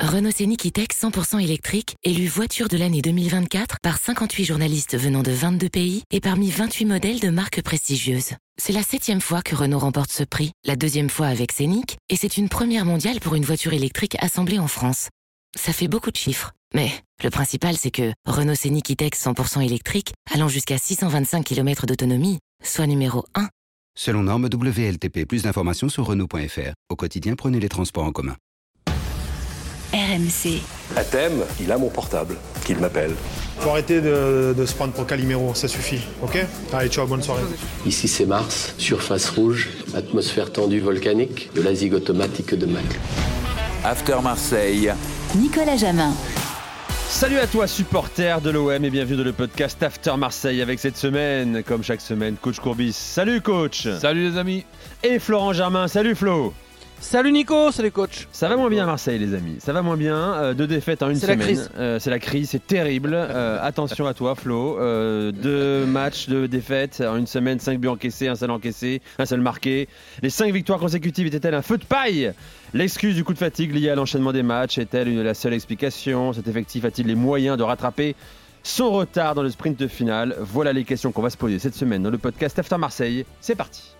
Renault Scénic E-Tech 100% électrique, élu voiture de l'année 2024 par 58 journalistes venant de 22 pays et parmi 28 modèles de marques prestigieuses. C'est la 7e fois que Renault remporte ce prix, la 2e fois avec Scénic, et c'est une première mondiale pour une voiture électrique assemblée en France. Ça fait beaucoup de chiffres, mais le principal c'est que Renault Scénic E-Tech 100% électrique, allant jusqu'à 625 km d'autonomie, soit numéro 1. Selon norme WLTP, plus d'informations sur Renault.fr. Au quotidien, prenez les transports en commun. RMC. À thème, il a mon portable, qu'il m'appelle. Faut arrêter de se prendre pour Calimero, ça suffit, ok ? Allez, ciao, bonne soirée. Ici c'est Mars, surface rouge, atmosphère tendue volcanique, de la zig automatique de Mac. After Marseille. Nicolas Jamin. Salut à toi supporter de l'OM et bienvenue dans le podcast After Marseille avec cette semaine, comme chaque semaine, coach Courbis. Salut coach. Salut les amis. Et Florent Germain, salut Flo. Salut Nico, salut coach. Ça va moins bien à Marseille les amis, ça va moins bien, 2 défaites en une semaine. C'est la crise, c'est terrible, attention à toi Flo, 2 matchs de défaites en une semaine, 5 buts encaissés, un seul marqué. Les 5 victoires consécutives étaient-elles un feu de paille ? L'excuse du coup de fatigue lié à l'enchaînement des matchs est-elle la seule explication ? Cet effectif a-t-il les moyens de rattraper son retard dans le sprint final ? Voilà les questions qu'on va se poser cette semaine dans le podcast After Marseille, c'est parti.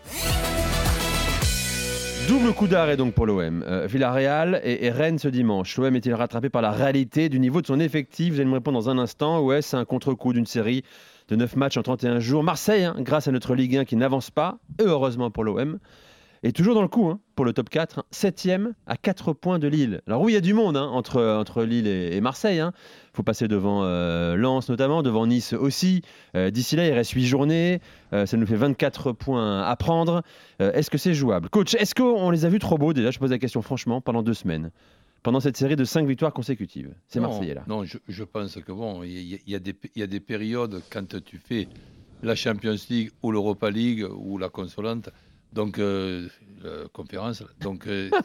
Double coup d'arrêt donc pour l'OM. Villarreal et Rennes ce dimanche. L'OM est-il rattrapé par la réalité du niveau de son effectif ? Vous allez me répondre dans un instant. Ou est-ce un contre-coup d'une série de 9 matchs en 31 jours ? Marseille, grâce à notre Ligue 1 qui n'avance pas, et heureusement pour l'OM, est toujours dans le coup pour le top 4. 7e à 4 points de Lille. Alors oui, il y a du monde entre Lille et Marseille. Il faut passer devant Lens notamment, devant Nice aussi. D'ici là, il reste 8 journées. Ça nous fait 24 points à prendre. Est-ce que c'est jouable ? Coach, est-ce qu'on les a vus trop beaux déjà ? Je pose la question franchement pendant 2 semaines. Pendant cette série de 5 victoires consécutives. C'est Marseillais là. Non, je pense que bon, il y a des périodes quand tu fais la Champions League ou l'Europa League ou la consolante. Donc, conférence. Donc,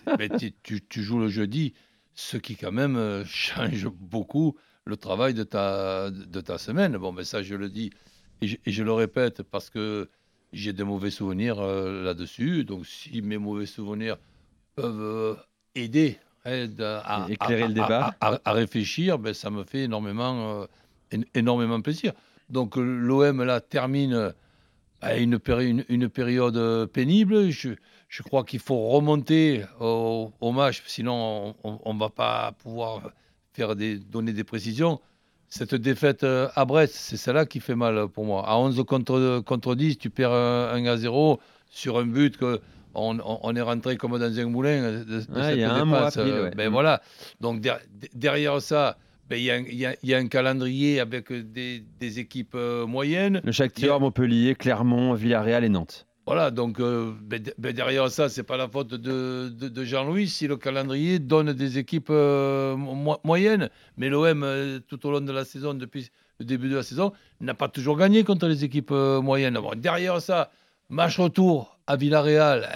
tu joues le jeudi, ce qui quand même change beaucoup le travail de ta semaine. Bon, ça, je le dis et je le répète parce que j'ai de mauvais souvenirs là-dessus. Donc, si mes mauvais souvenirs peuvent aider à éclairer le débat, à réfléchir, ça me fait énormément plaisir. Donc, l'OM, là, termine une période pénible. Je crois qu'il faut remonter au match, sinon on ne va pas pouvoir donner des précisions. Cette défaite à Brest, c'est celle-là qui fait mal pour moi. À 11 contre 10, tu perds 1-0 sur un but qu'on est rentré comme dans un moulin. Il y a un mois pile. Voilà. Donc derrière ça, il y a un calendrier avec des équipes moyennes. Le Shakhtar, Montpellier, Clermont, Villarreal et Nantes. Voilà, donc derrière ça, c'est pas la faute de Jean-Louis si le calendrier donne des équipes moyennes. Mais l'OM, tout au long de la saison, depuis le début de la saison, n'a pas toujours gagné contre les équipes moyennes. Bon, derrière ça, match retour à Villarreal,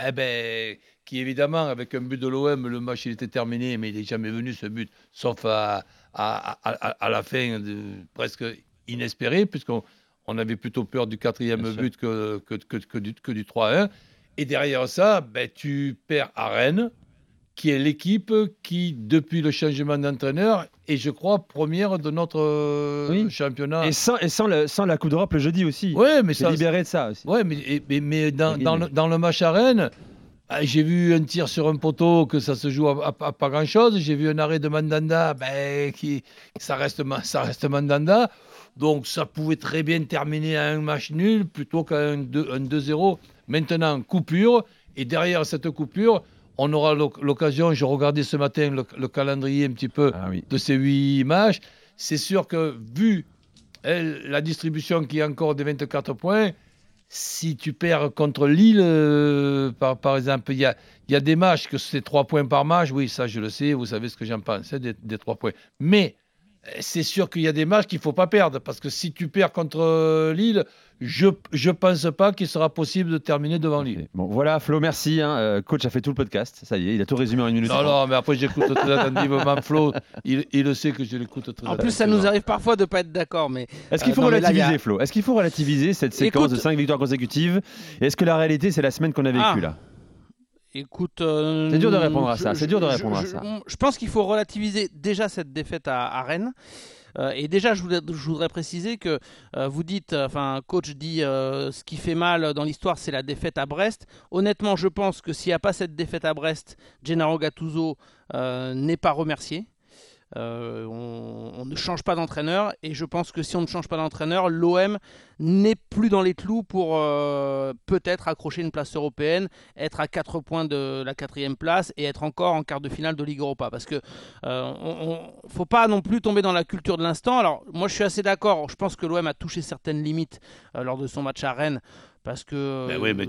qui évidemment, avec un but de l'OM, le match il était terminé, mais il n'est jamais venu ce but, sauf à la fin presque inespérée, puisqu'on avait plutôt peur du 4e but que du 3-1. Et derrière ça, tu perds à Rennes, qui est l'équipe qui, depuis le changement d'entraîneur, est, je crois, première de notre championnat. Et sans la Coupe d'Europe le jeudi aussi. Oui, mais c'est libéré de ça aussi. Oui, mais dans le match à Rennes, j'ai vu un tir sur un poteau que ça se joue à pas grand-chose. J'ai vu un arrêt de Mandanda, ça reste Mandanda. Donc ça pouvait très bien terminer à un match nul plutôt qu'à un 2-0. Maintenant, coupure. Et derrière cette coupure, on aura l'occasion, je regardais ce matin le calendrier un petit peu de ces 8 matchs. C'est sûr que vu la distribution qui est encore des 24 points, si tu perds contre Lille, par exemple, il y a des matchs que c'est 3 points par match. Oui, ça je le sais, vous savez ce que j'en pense, des 3 points. Mais c'est sûr qu'il y a des matchs qu'il ne faut pas perdre, parce que si tu perds contre Lille, je ne pense pas qu'il sera possible de terminer devant Lille. Bon, voilà, Flo, merci. Coach a fait tout le podcast, ça y est, il a tout résumé en 1 minute. Non, mais après j'écoute très attentivement Flo, il le sait que je l'écoute très attentivement. En plus, ça nous arrive parfois de ne pas être d'accord. Mais est-ce qu'il faut relativiser, Flo ? Est-ce qu'il faut relativiser cette séquence de 5 victoires consécutives ? Et est-ce que la réalité, c'est la semaine qu'on a vécue là ? Écoute, c'est dur de répondre à ça. Je pense qu'il faut relativiser déjà cette défaite à Rennes. Et déjà, je voudrais préciser que vous dites, coach dit, ce qui fait mal dans l'histoire, c'est la défaite à Brest. Honnêtement, je pense que s'il n'y a pas cette défaite à Brest, Gennaro Gattuso n'est pas remercié. On ne change pas d'entraîneur et je pense que si on ne change pas d'entraîneur, l'OM n'est plus dans les clous pour peut-être accrocher une place européenne, être à 4 points de la 4e place et être encore en quart de finale de Ligue Europa, parce que faut pas non plus tomber dans la culture de l'instant. Alors moi je suis assez d'accord, je pense que l'OM a touché certaines limites lors de son match à Rennes. Parce que. Mais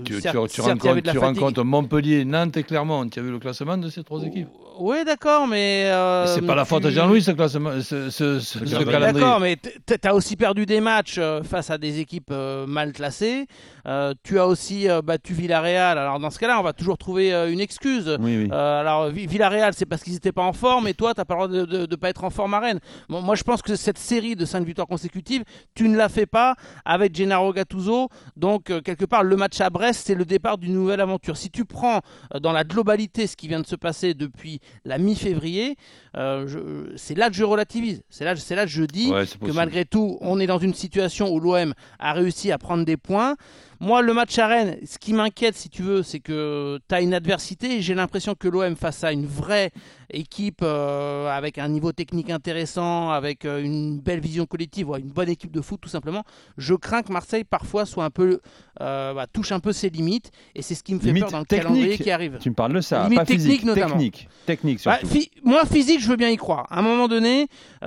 tu rencontres Montpellier, Nantes et Clermont. Tu as vu le classement de ces 3 équipes? Oui, d'accord, mais. C'est pas la faute de Jean-Louis, ce classement, ce calendrier. D'accord, mais tu as aussi perdu des matchs face à des équipes mal classées. Tu as aussi battu Villarreal. Alors, dans ce cas-là, on va toujours trouver une excuse. Oui. Alors, Villarreal, c'est parce qu'ils n'étaient pas en forme, et toi, tu n'as pas le droit de ne pas être en forme à Rennes. Bon, moi, je pense que cette série de 5 victoires consécutives, tu ne la fais pas avec Gennaro Gattuso. Donc, quelque part, le match à Brest, c'est le départ d'une nouvelle aventure. Si tu prends dans la globalité ce qui vient de se passer depuis la mi-février, c'est là que je relativise. C'est là que je dis que malgré tout, on est dans une situation où l'OM a réussi à prendre des points. Moi, le match à Rennes, ce qui m'inquiète, si tu veux, c'est que tu as une adversité. J'ai l'impression que l'OM, face à une vraie équipe avec un niveau technique intéressant, avec une belle vision collective, une bonne équipe de foot tout simplement, je crains que Marseille parfois soit un peu, touche un peu ses limites, et c'est ce qui me fait peur dans le calendrier qui arrive. Tu me parles de ça, limite pas technique physique, notamment. Technique surtout. Moi, physique, je veux bien y croire. À un moment donné,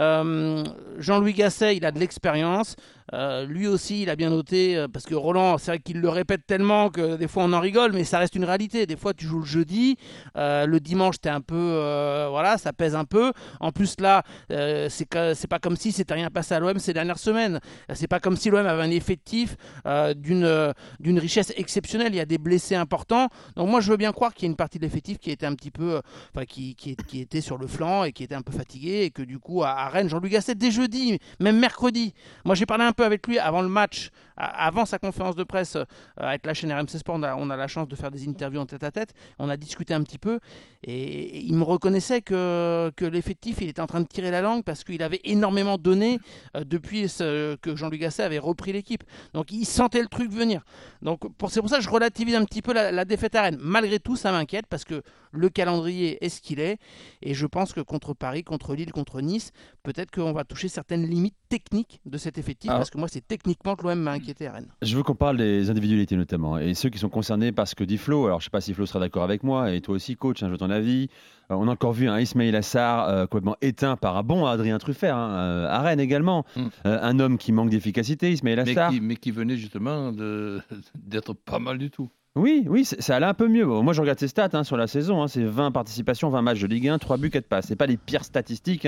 Jean-Louis Gasset, il a de l'expérience. Lui aussi, il a bien noté, parce que Roland, c'est vrai qu'il le répète tellement que des fois on en rigole, mais ça reste une réalité. Des fois, tu joues le jeudi, le dimanche, t'es un peu, ça pèse un peu. En plus, là, c'est pas comme si c'était rien passé à l'OM ces dernières semaines. C'est pas comme si l'OM avait un effectif d'une richesse exceptionnelle. Il y a des blessés importants. Donc moi, je veux bien croire qu'il y a une partie de l'effectif qui était un petit peu, qui était sur le flanc et qui était un peu fatigué, et que du coup, à Rennes, Jean-Louis Gasset, dès jeudi, même mercredi, moi j'ai parlé un peu avec lui avant le match, avant sa conférence de presse avec la chaîne RMC Sport. On a la chance de faire des interviews en tête-à-tête. On a discuté un petit peu et il me reconnaissait que l'effectif, il était en train de tirer la langue parce qu'il avait énormément donné depuis que Jean-Louis Gasset avait repris l'équipe. Donc il sentait le truc venir. Donc c'est pour ça que je relativise un petit peu la défaite à Rennes. Malgré tout, ça m'inquiète parce que le calendrier est ce qu'il est, et je pense que contre Paris, contre Lille, contre Nice, peut-être qu'on va toucher certaines limites techniques de cet effectif, parce que moi c'est techniquement que l'OM m'a inquiété à Rennes. Je veux qu'on parle des individualités notamment, et ceux qui sont concernés par ce que dit Flo. Alors je ne sais pas si Flo sera d'accord avec moi, et toi aussi coach, je veux ton avis. On a encore vu un Ismaïla Sarr complètement éteint par un bon Adrien Truffert, à Rennes également. Un homme qui manque d'efficacité, Ismaïla Sarr. Mais qui venait justement d'être pas mal du tout. Oui, ça allait un peu mieux. Moi, je regarde ses stats sur la saison. C'est 20 participations, 20 matchs de Ligue 1, 3 buts, 4 passes. Ce n'est pas les pires statistiques,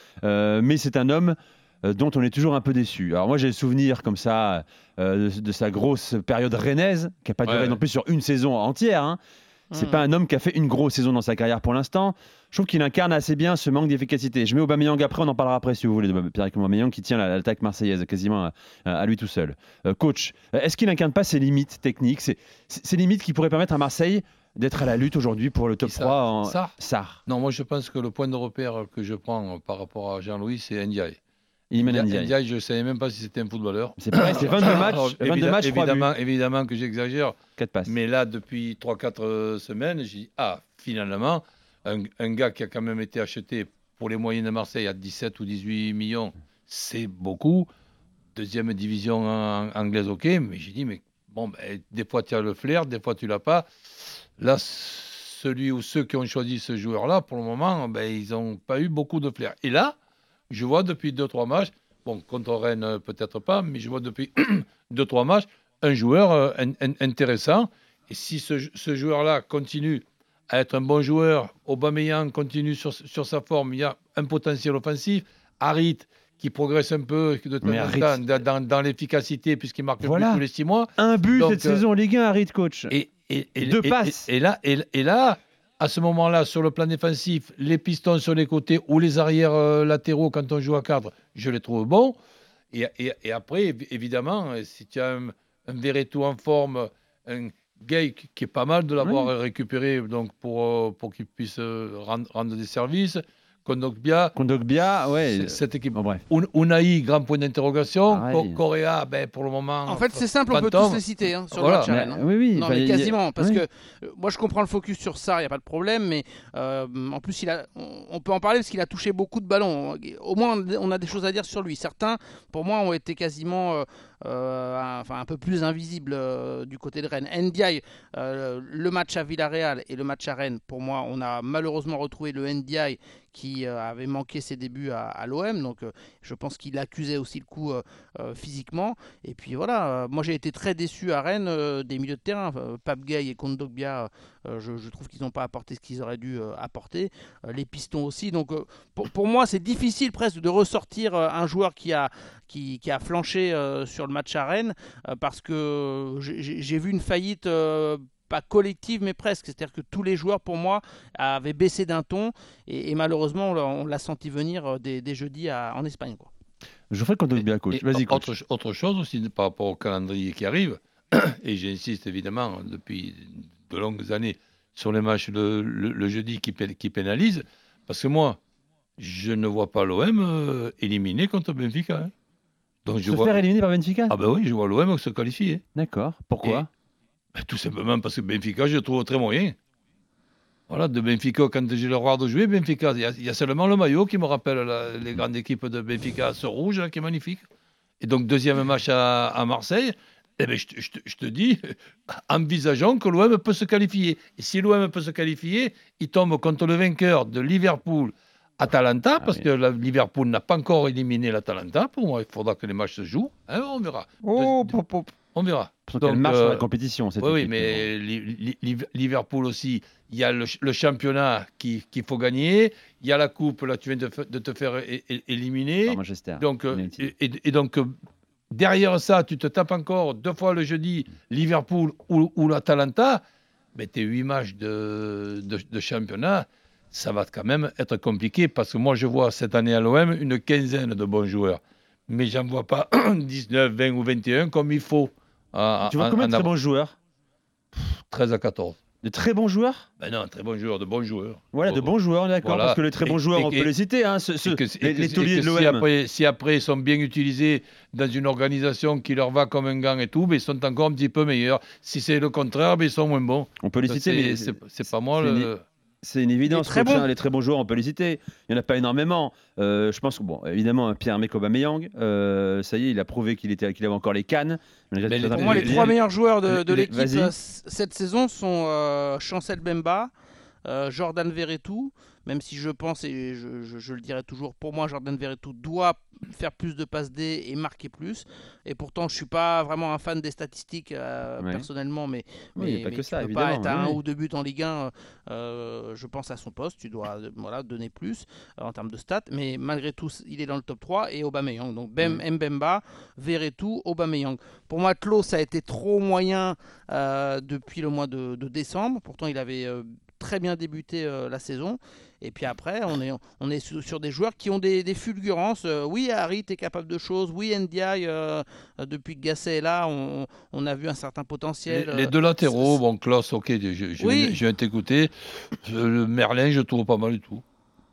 mais c'est un homme dont on est toujours un peu déçu. Alors moi, j'ai le souvenir comme ça de sa grosse période rennaise, qui n'a pas duré non plus sur une saison entière. C'est pas un homme qui a fait une grosse saison dans sa carrière pour l'instant. Je trouve qu'il incarne assez bien ce manque d'efficacité. Je mets Aubameyang après, on en parlera après si vous voulez, de Pierre-Emerick Aubameyang qui tient l'attaque marseillaise quasiment à lui tout seul. Coach, est-ce qu'il n'incarne pas ses limites techniques, ces limites qui pourraient permettre à Marseille d'être à la lutte aujourd'hui pour le top 3 en Sarr? Non, moi je pense que le point de repère que je prends par rapport à Jean-Louis, c'est Ndiaye. Ndiaye, je ne savais même pas si c'était un footballeur. C'est pareil, c'est 22 matchs, évidemment que j'exagère. 4 passes. Mais là, depuis 3-4 semaines, j'ai dit, finalement, un gars qui a quand même été acheté pour les moyens de Marseille à 17 ou 18 millions, c'est beaucoup. Deuxième division anglaise, ok. Mais j'ai dit, des fois tu as le flair, des fois tu l'as pas. Là, celui ou ceux qui ont choisi ce joueur-là, pour le moment, ils n'ont pas eu beaucoup de flair. Et là, je vois depuis 2-3 matchs, contre Rennes peut-être pas, mais je vois depuis 2-3 matchs un joueur intéressant. Et si ce joueur-là continue à être un bon joueur, Aubameyang continue sur sa forme, il y a un potentiel offensif. Harit qui progresse un peu de temps en temps dans l'efficacité puisqu'il marque plus tous les 6 mois. Un but cette saison en Ligue 1, Harit, coach. Et 2 passes. Et là, à ce moment-là, sur le plan défensif, les pistons sur les côtés ou les arrières latéraux, quand on joue à cadre, je les trouve bons. Et après, évidemment, si tu as un Verretou en forme, Gay qui est pas mal de l'avoir récupéré donc pour qu'il puisse rendre des services. Kondogbia, ouais. Cette équipe. Bon, bref. Unai, grand point d'interrogation. Correa, pour le moment. En fait, c'est simple, on peut tous les citer sur le match Rennes. Oui. Non, mais quasiment. Parce que moi, je comprends le focus sur ça, il n'y a pas de problème. Mais en plus, on peut en parler parce qu'il a touché beaucoup de ballons. Au moins, on a des choses à dire sur lui. Certains, pour moi, ont été quasiment un peu plus invisibles du côté de Rennes. Ndiaye, le match à Villarreal et le match à Rennes, pour moi, on a malheureusement retrouvé le Ndiaye qui avait manqué ses débuts à l'OM, donc je pense qu'il accusait aussi le coup physiquement. Et puis voilà, moi j'ai été très déçu à Rennes des milieux de terrain. Pape Gueye et Kondogbia, je trouve qu'ils n'ont pas apporté ce qu'ils auraient dû apporter. Les pistons aussi. Donc pour moi, c'est difficile presque de ressortir un joueur qui a flanché sur le match à Rennes, parce que j'ai vu une faillite pas collective, mais presque. C'est-à-dire que tous les joueurs, pour moi, avaient baissé d'un ton, et malheureusement, on l'a senti venir des jeudis en Espagne, quoi. Je ferai Kondogbia, coach. Vas-y, coach. Autre chose aussi par rapport au calendrier qui arrive, et j'insiste évidemment depuis de longues années sur les matchs le jeudi qui pénalisent, parce que moi, je ne vois pas l'OM éliminé contre Benfica. Hein. Donc faire éliminer par Benfica ? Ah ben oui, je vois l'OM se qualifier. D'accord. Pourquoi ? Tout simplement parce que Benfica, je le trouve très moyen. Voilà, de Benfica, quand j'ai le droit de jouer, Benfica, il y a seulement le maillot qui me rappelle les grandes équipes de Benfica, ce rouge là, qui est magnifique. Et donc, deuxième match à Marseille, je te dis, envisageons que l'OM peut se qualifier. Et si l'OM peut se qualifier, il tombe contre le vainqueur de Liverpool-Atalanta, parce que Liverpool n'a pas encore éliminé l'Atalanta. Pour moi, il faudra que les matchs se jouent. Hein, on verra. On verra. Donc, elle marche sur la compétition. Oui, mais Liverpool aussi, il y a le championnat qu'il faut gagner. Il y a la coupe, là, tu viens de te faire éliminer. Par Manchester. Donc, et donc, derrière ça, tu te tapes encore 2 fois le jeudi Liverpool ou l'Atalanta. Mais tes 8 matchs de championnat, ça va quand même être compliqué, parce que moi, je vois cette année à l'OM une quinzaine de bons joueurs. Mais j'en vois pas 19, 20 ou 21 comme il faut. Tu vois combien de très bons joueurs ? 13 à 14. De très bons joueurs ? Ben non, très bons joueurs, de bons joueurs. Voilà, de bons joueurs, d'accord. Voilà. Parce que les très bons joueurs, on peut les citer, hein, les tauliers de l'OM. Si après ils sont bien utilisés dans une organisation qui leur va comme un gant et tout, ben ils sont encore un petit peu meilleurs. Si c'est le contraire, ben ils sont moins bons. On peut les citer, mais c'est pas moi C'est une évidence. Les très bons joueurs, on peut les citer. Il n'y en a pas énormément. Je pense que, évidemment, Pierre-Emerick Aubameyang, ça y est, il a prouvé qu'il avait encore les cannes. Pour moi, les 3 meilleurs joueurs de l'équipe cette saison sont Chancel Bemba, Jordan Verretou, même si je pense, et je le dirai toujours, pour moi, Jordan Verretou doit faire plus de passes D et marquer plus. Et pourtant, je ne suis pas vraiment un fan des statistiques personnellement, mais pas que ça, tu ne peux pas être à 1 ou 2 buts en Ligue 1, je pense à son poste, tu dois donner plus en termes de stats, mais malgré tout, il est dans le top 3, et Aubameyang. Donc Mbemba, Verretou, Aubameyang. Pour moi, Tlo, ça a été trop moyen depuis le mois de décembre. Pourtant, il avait très bien débuté la saison. Et puis après, on est sur des joueurs qui ont des fulgurances. Oui, Harit est capable de choses. Oui, Ndiaye, depuis que Gasset est là, on a vu un certain potentiel. Les deux latéraux, Klaus, ok, je viens t'écouter. Le Merlin, je trouve pas mal du tout.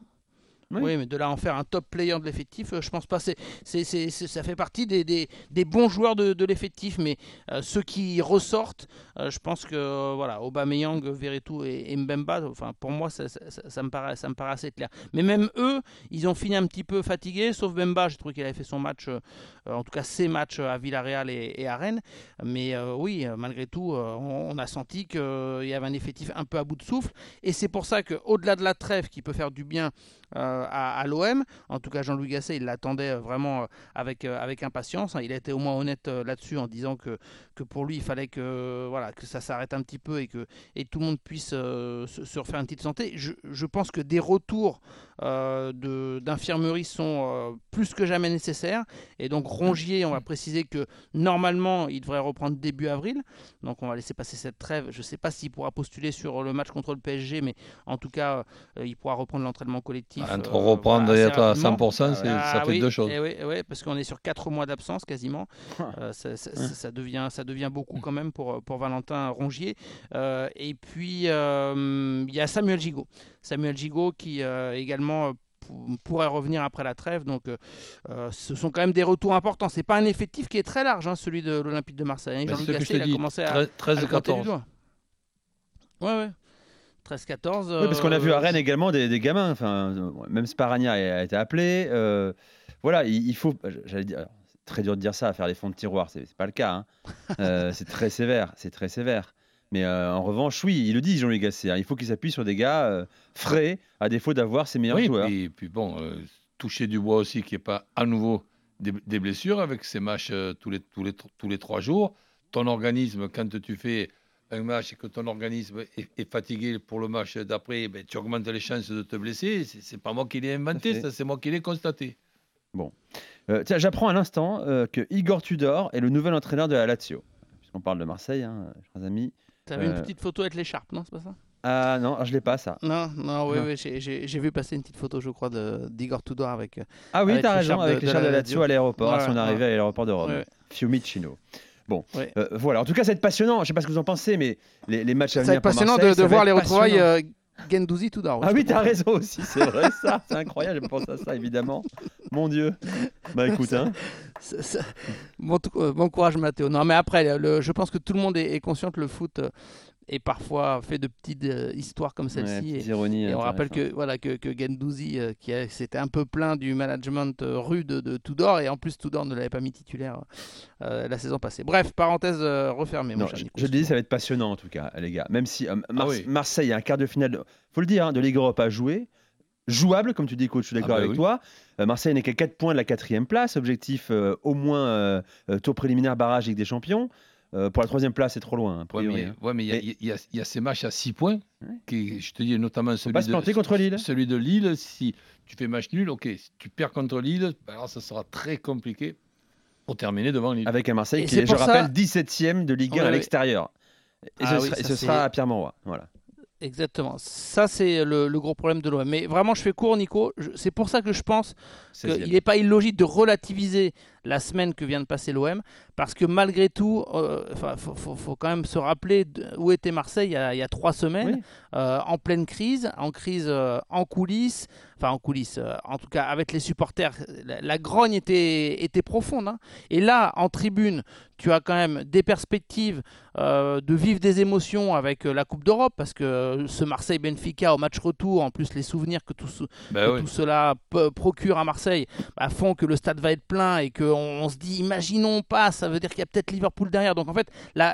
Oui, mais de là en faire un top player de l'effectif, je pense pas. Ça fait partie des bons joueurs de l'effectif, mais ceux qui ressortent, je pense que Aubameyang, Verretou et Mbemba, pour moi, ça me paraît assez clair. Mais même eux, ils ont fini un petit peu fatigués, sauf Mbemba, j'ai trouvé qu'il avait fait son match, en tout cas ses matchs à Villarreal et à Rennes. Mais oui, malgré tout, on a senti qu'il y avait un effectif un peu à bout de souffle, et c'est pour ça qu'au-delà de la trêve qui peut faire du bien à l'OM, en tout cas Jean-Louis Gasset, il l'attendait vraiment avec impatience. Il a été au moins honnête là-dessus en disant que pour lui il fallait que ça s'arrête un petit peu et tout le monde puisse se refaire une petite santé. Je pense que des retours d'infirmerie sont plus que jamais nécessaires. Et donc Rongier, on va préciser que normalement, il devrait reprendre début avril. Donc on va laisser passer cette trêve. Je ne sais pas s'il pourra postuler sur le match contre le PSG, mais en tout cas, il pourra reprendre l'entraînement collectif. Entre reprendre et être à 100%, ça fait deux choses. Oui, parce qu'on est sur 4 mois d'absence quasiment. Ça devient beaucoup quand même pour Valentin Rongier. Et puis, il y a Samuel Gigot qui également pourrait revenir après la trêve. Donc, ce sont quand même des retours importants. Ce n'est pas un effectif qui est très large, celui de l'Olympique de Marseille. Jean-Luc Gasset, il a commencé à 13-14. Ouais. 13-14. Oui, parce qu'on a vu à Rennes également des gamins. Enfin, même Sparagna a été appelé. Voilà, il faut. J'allais dire. Alors, c'est très dur de dire ça, à faire les fonds de tiroir. C'est pas le cas. C'est très sévère. Mais en revanche, oui, il le dit, Jean-Luc Gasset. Il faut qu'il s'appuie sur des gars frais, à défaut d'avoir ses meilleurs joueurs. Et puis bon, toucher du bois aussi, qu'il n'y ait pas à nouveau des blessures avec ces matchs tous les 3 jours. Ton organisme, quand tu fais un match et que ton organisme est fatigué pour le match d'après, tu augmentes les chances de te blesser. C'est pas moi qui l'ai inventé, ça, c'est moi qui l'ai constaté. Bon. Tiens, j'apprends à l'instant que Igor Tudor est le nouvel entraîneur de la Lazio. Puisqu'on parle de Marseille, chers amis. T'avais une petite photo avec l'écharpe, non? C'est pas ça? Ah non, je l'ai pas ça. Non, oui, j'ai vu passer une petite photo, je crois, d'Igor Tudor avec. Ah oui, t'as raison, avec l'écharpe de la Lazio à l'aéroport, à son arrivée à l'aéroport de Rome. Ouais. Fiumicino. Bon, voilà. En tout cas, ça va être passionnant. Je sais pas ce que vous en pensez, mais les matchs à venir. Ça va être passionnant de voir les retrouvailles Guendouzi Tudor. Ah oui, t'as raison aussi, c'est vrai ça. C'est incroyable, je pense à ça évidemment. Mon Dieu. Bah écoute, bon courage Mathéo. Non, mais après, je pense que tout le monde est conscient que le foot est parfois fait de petites histoires comme celle-ci. Et on rappelle que Guendouzi, s'était un peu plaint du management rude de Tudor, et en plus Tudor ne l'avait pas mis titulaire la saison passée. Bref, parenthèse refermée. Non, je dis, ça va être passionnant en tout cas, les gars. Même si Marseille a un quart de finale, faut le dire, de Ligue Europa à jouer. Jouable, comme tu dis, coach, je suis d'accord avec toi. Marseille n'est qu'à 4 points de la 4e place. Objectif au moins tour préliminaire, barrage Ligue des Champions. Pour la 3e place, c'est trop loin. Mais il y a ces matchs à 6 points. Qui, je te dis notamment contre Lille. Celui de Lille, si tu fais match nul, si tu perds contre Lille, alors ça sera très compliqué pour terminer devant Lille. Avec un Marseille qui est, je rappelle, 17e de Ligue 1 à l'extérieur. Et ce sera à Pierre-Mauroy. Voilà. Exactement. Ça, c'est le gros problème de l'OM. Mais vraiment, je fais court, Nico. C'est pour ça que je pense qu'il n'est pas illogique de relativiser la semaine que vient de passer l'OM, parce que malgré tout, faut quand même se rappeler où était Marseille il y a 3 semaines, en pleine crise, en coulisses, en tout cas avec les supporters. La grogne était profonde. Et là, en tribune, tu as quand même des perspectives de vivre des émotions avec la Coupe d'Europe, parce que ce Marseille-Benfica au match retour, en plus les souvenirs que tout cela procure à Marseille, font que le stade va être plein et qu'on se dit, imaginons pas, ça veut dire qu'il y a peut-être Liverpool derrière. Donc en fait,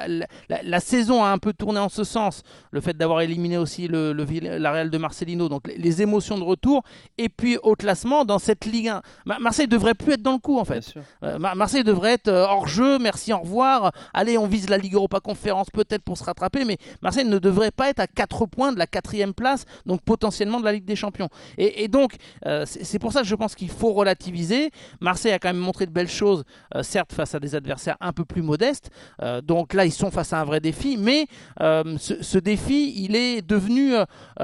la saison a un peu tourné en ce sens, le fait d'avoir éliminé aussi la Real de Marcelino, donc les émotions de retour, et puis au classement dans cette Ligue 1. Marseille devrait plus être dans le coup en fait. Marseille devrait être hors jeu, merci, au revoir, allez, on vise la Ligue Europa Conférence peut-être pour se rattraper, mais Marseille ne devrait pas être à 4 points de la 4e place, donc potentiellement de la Ligue des Champions. Et donc, c'est pour ça que je pense qu'il faut relativiser. Marseille a quand même montré de belles choses, certes face à des adversaires un peu plus modestes, donc là ils sont face à un vrai défi, mais ce défi, il est devenu,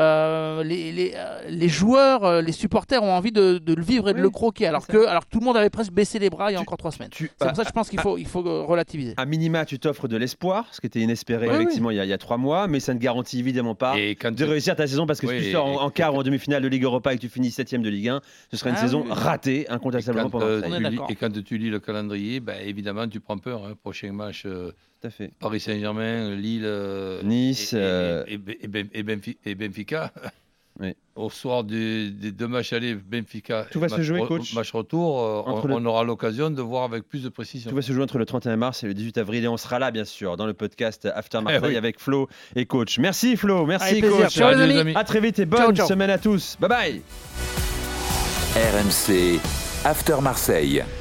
les joueurs, les supporters ont envie de le vivre et de le croquer, alors que tout le monde avait presque baissé les bras il y a encore 3 semaines. C'est pour ça que je pense qu'il faut relativiser. À minima, tu t'offres de l'espoir, ce qui était inespéré effectivement il y a 3 mois, mais ça ne garantit évidemment pas de réussir ta saison, parce que si tu sors en quart ou en demi-finale de Ligue Europa et que tu finis 7e de Ligue 1, ce sera une saison ratée, incontestablement pour Marseille. Et quand tu lis le calendrier, évidemment tu prends peur. Prochain match, Paris Saint-Germain, Lille, Nice et Benfica. Oui. Au soir des 2 matchs aller, Benfica, tout va se jouer, coach. Match retour, on aura l'occasion de voir avec plus de précision. Tout va se jouer entre le 31 mars et le 18 avril, et on sera là bien sûr dans le podcast After Marseille avec Flo et coach. Merci Flo, merci coach. Ciao les amis. À très vite et bonne semaine à tous. Bye bye. RMC After Marseille.